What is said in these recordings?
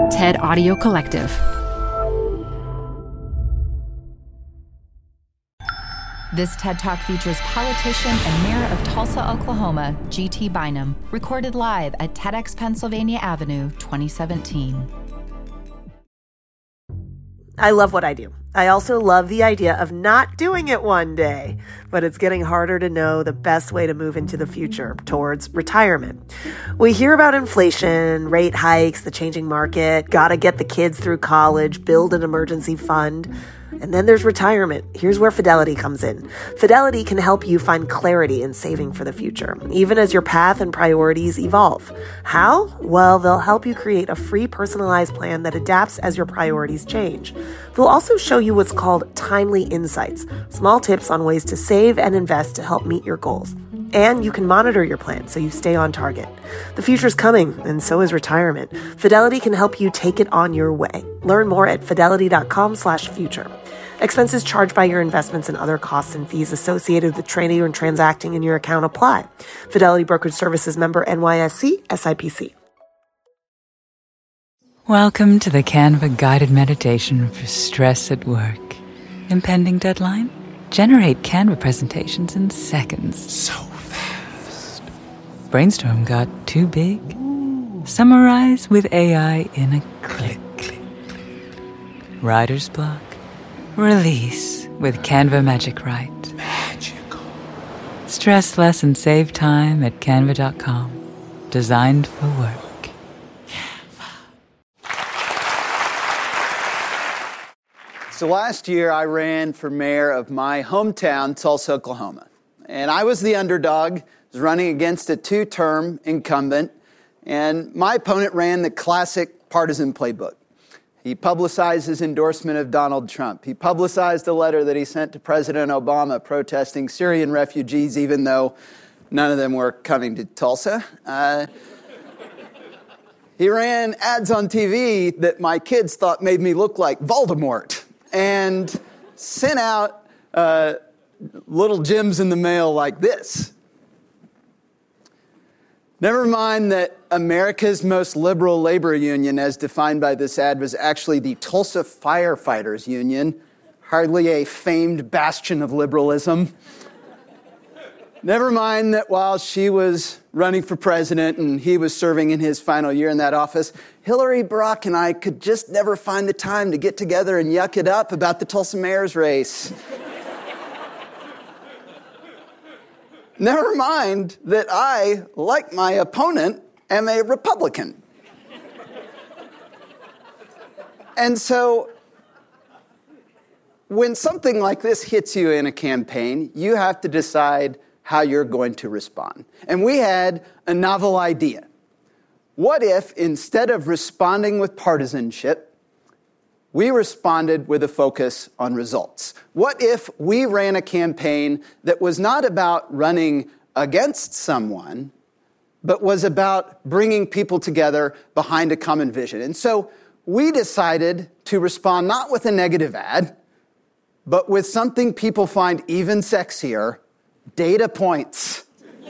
TED Audio Collective. This TED Talk features politician and mayor of Tulsa, Oklahoma, G.T. Bynum, recorded live at TEDx Pennsylvania Avenue, 2017. I love what I do. I also love the idea of not doing it one day, but it's getting harder to know the best way to move into the future towards retirement. We hear about inflation, rate hikes, the changing market, gotta get the kids through college, build an emergency fund. And then there's retirement. Here's where Fidelity comes in. Fidelity can help you find clarity in saving for the future, even as your path and priorities evolve. How? Well, they'll help you create a free personalized plan that adapts as your priorities change. They'll also show you what's called timely insights, small tips on ways to save and invest to help meet your goals. And you can monitor your plan so you stay on target. The future's coming, and so is retirement. Fidelity can help you take it on your way. Learn more at fidelity.com/future. Expenses charged by your investments and other costs and fees associated with trading and transacting in your account apply. Fidelity Brokerage Services member NYSE, SIPC. Welcome to the Canva guided meditation for stress at work. Impending deadline? Generate Canva presentations in seconds. So fast. Brainstorm got too big? Summarize with AI in a click. Writer's block? Release with Canva Magic Write. Magical. Stress less and save time at canva.com. Designed for work. So last year, I ran for mayor of my hometown, Tulsa, Oklahoma. And I was the underdog, was running against a two-term incumbent, and my opponent ran the classic partisan playbook. He publicized his endorsement of Donald Trump. He publicized a letter that he sent to President Obama protesting Syrian refugees, even though none of them were coming to Tulsa. He ran ads on TV that my kids thought made me look like Voldemort, and sent out little gems in the mail like this. Never mind that America's most liberal labor union, as defined by this ad, was actually the Tulsa Firefighters Union, hardly a famed bastion of liberalism. Never mind that while she was running for president and he was serving in his final year in that office, Hillary, Barack, and I could just never find the time to get together and yuck it up about the Tulsa mayor's race. Never mind that I, like my opponent, am a Republican. And so, when something like this hits you in a campaign, you have to decide how you're going to respond. And we had a novel idea. What if, instead of responding with partisanship, we responded with a focus on results? What if we ran a campaign that was not about running against someone, but was about bringing people together behind a common vision? And so we decided to respond not with a negative ad, but with something people find even sexier: data points.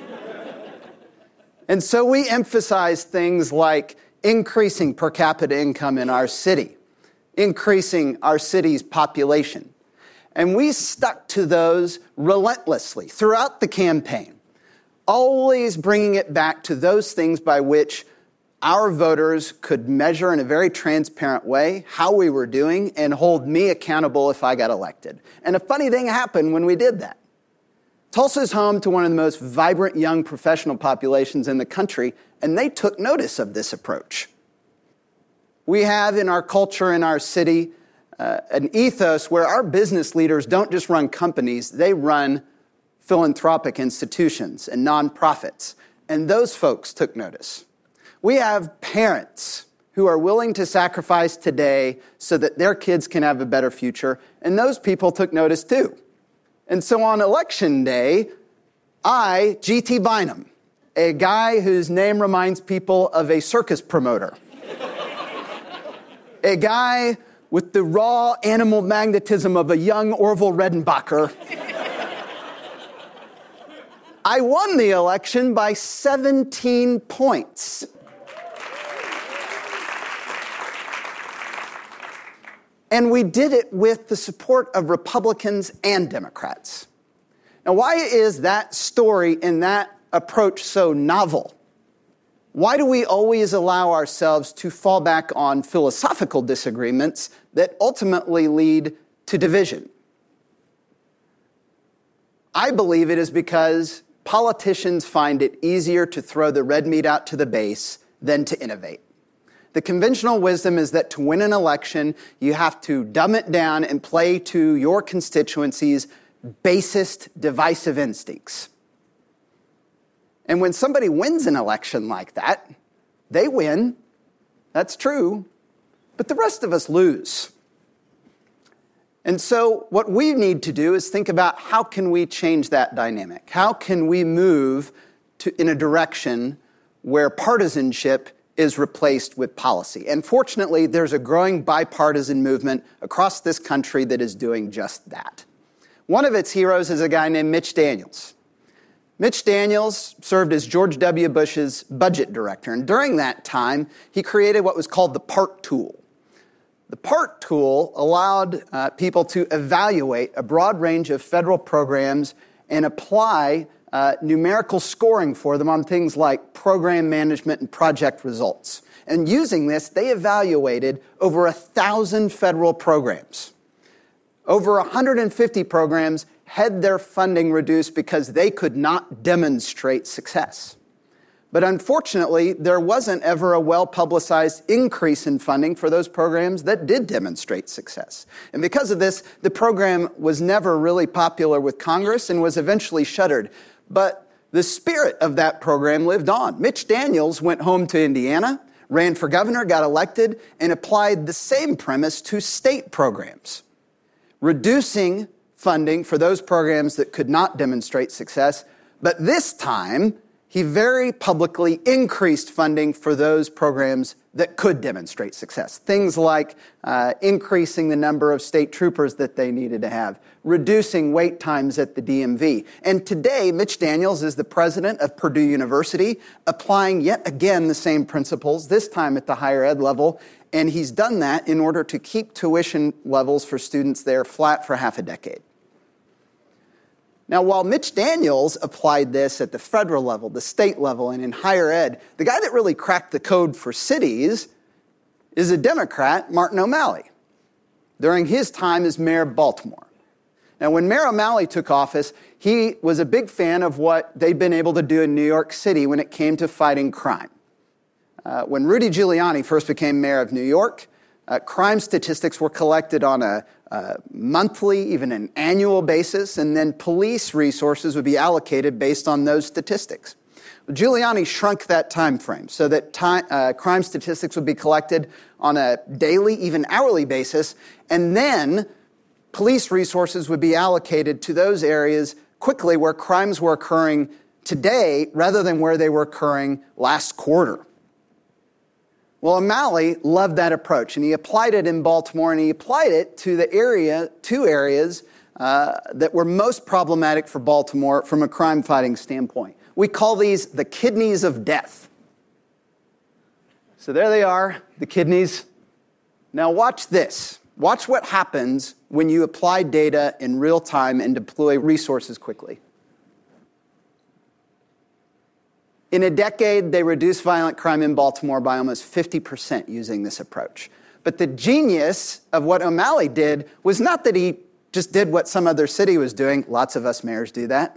And so we emphasized things like increasing per capita income in our city, increasing our city's population. And we stuck to those relentlessly throughout the campaign, always bringing it back to those things by which our voters could measure in a very transparent way how we were doing and hold me accountable if I got elected. And a funny thing happened when we did that. Tulsa is home to one of the most vibrant young professional populations in the country, and they took notice of this approach. We have in our culture, in our city, an ethos where our business leaders don't just run companies, they run philanthropic institutions and nonprofits. And those folks took notice. We have parents who are willing to sacrifice today so that their kids can have a better future, and those people took notice too. And so on election day, I, G.T. Bynum, a guy whose name reminds people of a circus promoter, a guy with the raw animal magnetism of a young Orville Redenbacher, I won the election by 17 points. And we did it with the support of Republicans and Democrats. Now, why is that story and that approach so novel? Why do we always allow ourselves to fall back on philosophical disagreements that ultimately lead to division? I believe it is because politicians find it easier to throw the red meat out to the base than to innovate. The conventional wisdom is that to win an election, you have to dumb it down and play to your constituency's basest divisive instincts. And when somebody wins an election like that, they win. That's true. But the rest of us lose. And so what we need to do is think about how can we change that dynamic? How can we move in a direction where partisanship is replaced with policy? And fortunately, there's a growing bipartisan movement across this country that is doing just that. One of its heroes is a guy named Mitch Daniels. Mitch Daniels served as George W. Bush's budget director, and during that time, he created what was called the PART tool. The PART tool allowed people to evaluate a broad range of federal programs and apply numerical scoring for them on things like program management and project results. And using this, they evaluated over 1,000 federal programs. Over 150 programs had their funding reduced because they could not demonstrate success. But unfortunately, there wasn't ever a well-publicized increase in funding for those programs that did demonstrate success. And because of this, the program was never really popular with Congress and was eventually shuttered. But the spirit of that program lived on. Mitch Daniels went home to Indiana, ran for governor, got elected, and applied the same premise to state programs, reducing funding for those programs that could not demonstrate success. But this time, he very publicly increased funding for those programs that could demonstrate success. Things like increasing the number of state troopers that they needed to have, reducing wait times at the DMV. And today, Mitch Daniels is the president of Purdue University, applying yet again the same principles, this time at the higher ed level. And he's done that in order to keep tuition levels for students there flat for half a decade. Now, while Mitch Daniels applied this at the federal level, the state level, and in higher ed, the guy that really cracked the code for cities is a Democrat, Martin O'Malley, during his time as mayor of Baltimore. Now, when Mayor O'Malley took office, he was a big fan of what they'd been able to do in New York City when it came to fighting crime. When Rudy Giuliani first became mayor of New York, crime statistics were collected on a monthly, even an annual basis, and then police resources would be allocated based on those statistics. Well, Giuliani shrunk that time frame so that crime statistics would be collected on a daily, even hourly basis, and then police resources would be allocated to those areas quickly where crimes were occurring today rather than where they were occurring last quarter. Well, O'Malley loved that approach, and he applied it in Baltimore, and he applied it to two areas that were most problematic for Baltimore from a crime-fighting standpoint. We call these the kidneys of death. So there they are, the kidneys. Now watch this. Watch what happens when you apply data in real time and deploy resources quickly. In a decade, they reduced violent crime in Baltimore by almost 50% using this approach. But the genius of what O'Malley did was not that he just did what some other city was doing. Lots of us mayors do that.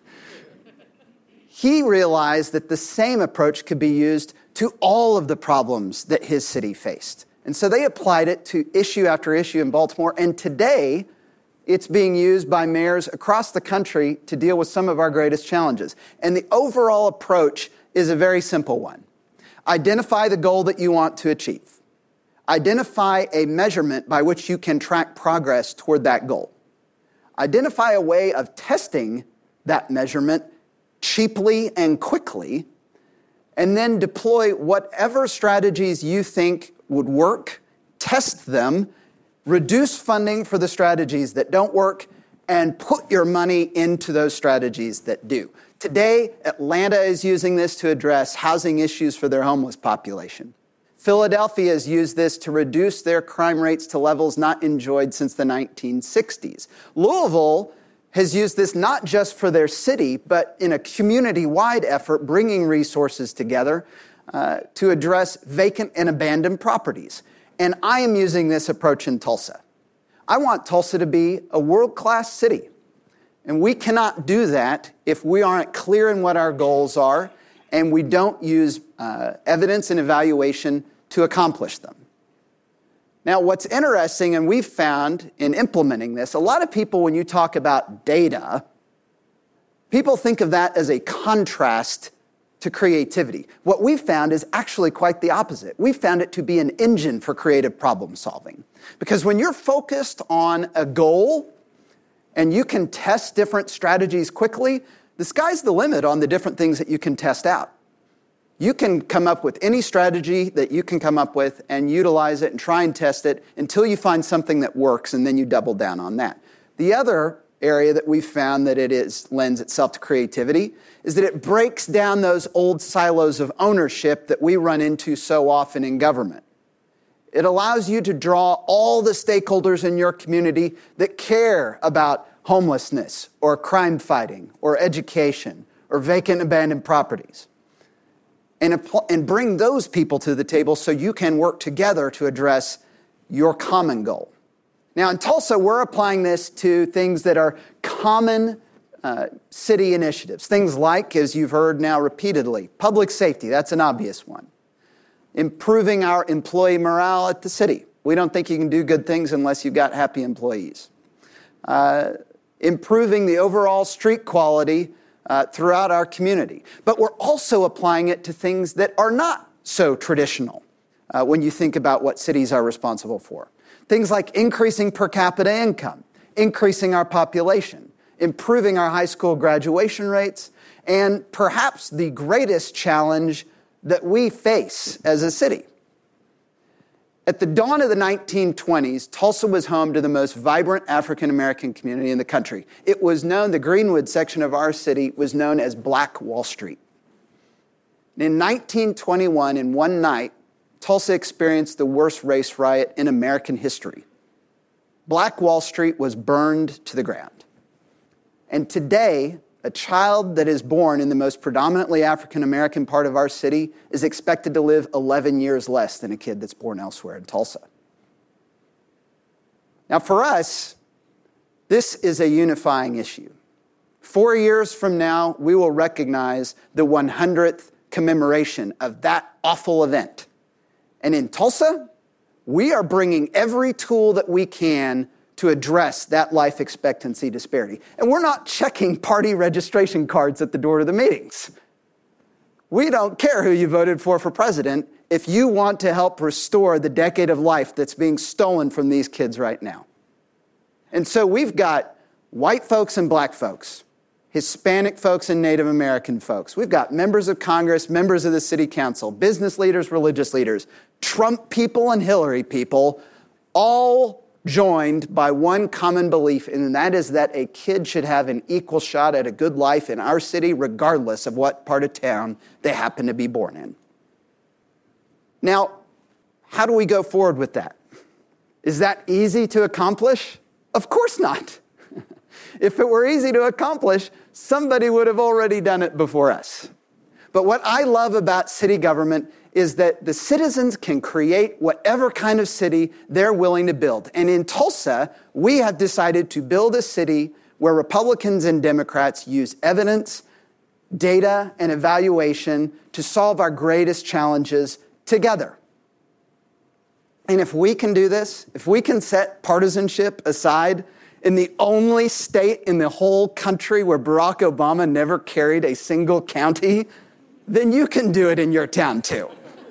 He realized that the same approach could be used to all of the problems that his city faced. And so they applied it to issue after issue in Baltimore. And today, it's being used by mayors across the country to deal with some of our greatest challenges. And the overall approach is a very simple one. Identify the goal that you want to achieve. Identify a measurement by which you can track progress toward that goal. Identify a way of testing that measurement cheaply and quickly, and then deploy whatever strategies you think would work, test them, reduce funding for the strategies that don't work, and put your money into those strategies that do. Today, Atlanta is using this to address housing issues for their homeless population. Philadelphia has used this to reduce their crime rates to levels not enjoyed since the 1960s. Louisville has used this not just for their city, but in a community-wide effort, bringing resources together to address vacant and abandoned properties. And I am using this approach in Tulsa. I want Tulsa to be a world-class city. And we cannot do that if we aren't clear in what our goals are and we don't use evidence and evaluation to accomplish them. Now, what's interesting, and we've found in implementing this, a lot of people, when you talk about data, people think of that as a contrast to creativity. What we've found is actually quite the opposite. We've found it to be an engine for creative problem solving. Because when you're focused on a goal and you can test different strategies quickly, the sky's the limit on the different things that you can test out. You can come up with any strategy that you can come up with and utilize it and try and test it until you find something that works, and then you double down on that. The other area that we've found that lends itself to creativity is that it breaks down those old silos of ownership that we run into so often in government. It allows you to draw all the stakeholders in your community that care about homelessness or crime fighting or education or vacant abandoned properties, and bring those people to the table so you can work together to address your common goal. Now, in Tulsa, we're applying this to things that are common city initiatives. Things like, as you've heard now repeatedly, public safety, that's an obvious one. Improving our employee morale at the city. We don't think you can do good things unless you've got happy employees. Improving the overall street quality throughout our community. But we're also applying it to things that are not so traditional when you think about what cities are responsible for. Things like increasing per capita income, increasing our population, improving our high school graduation rates, and perhaps the greatest challenge that we face as a city. At the dawn of the 1920s, Tulsa was home to the most vibrant African-American community in the country. It was known, the Greenwood section of our city was known as Black Wall Street. In 1921, in one night, Tulsa experienced the worst race riot in American history. Black Wall Street was burned to the ground. And today, a child that is born in the most predominantly African-American part of our city is expected to live 11 years less than a kid that's born elsewhere in Tulsa. Now, for us, this is a unifying issue. 4 years from now, we will recognize the 100th commemoration of that awful event. And in Tulsa, we are bringing every tool that we can to address that life expectancy disparity. And we're not checking party registration cards at the door to the meetings. We don't care who you voted for president if you want to help restore the decade of life that's being stolen from these kids right now. And so we've got white folks and black folks, Hispanic folks and Native American folks. We've got members of Congress, members of the city council, business leaders, religious leaders, Trump people and Hillary people, all joined by one common belief, and that is that a kid should have an equal shot at a good life in our city, regardless of what part of town they happen to be born in. Now, how do we go forward with that? Is that easy to accomplish? Of course not. If it were easy to accomplish, somebody would have already done it before us. But what I love about city government is that the citizens can create whatever kind of city they're willing to build. And in Tulsa, we have decided to build a city where Republicans and Democrats use evidence, data, and evaluation to solve our greatest challenges together. And if we can do this, if we can set partisanship aside in the only state in the whole country where Barack Obama never carried a single county, then you can do it in your town too.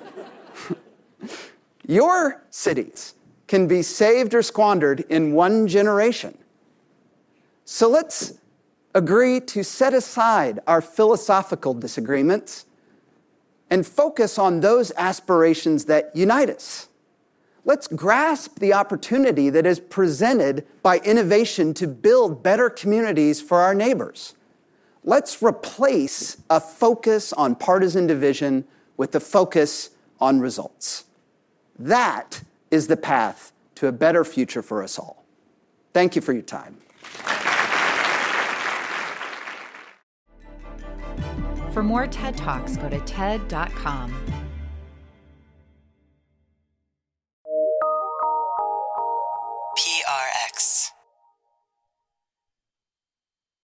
Your cities can be saved or squandered in one generation. So let's agree to set aside our philosophical disagreements and focus on those aspirations that unite us. Let's grasp the opportunity that is presented by innovation to build better communities for our neighbors. Let's replace a focus on partisan division with a focus on results. That is the path to a better future for us all. Thank you for your time. For more TED Talks, go to TED.com. PRX.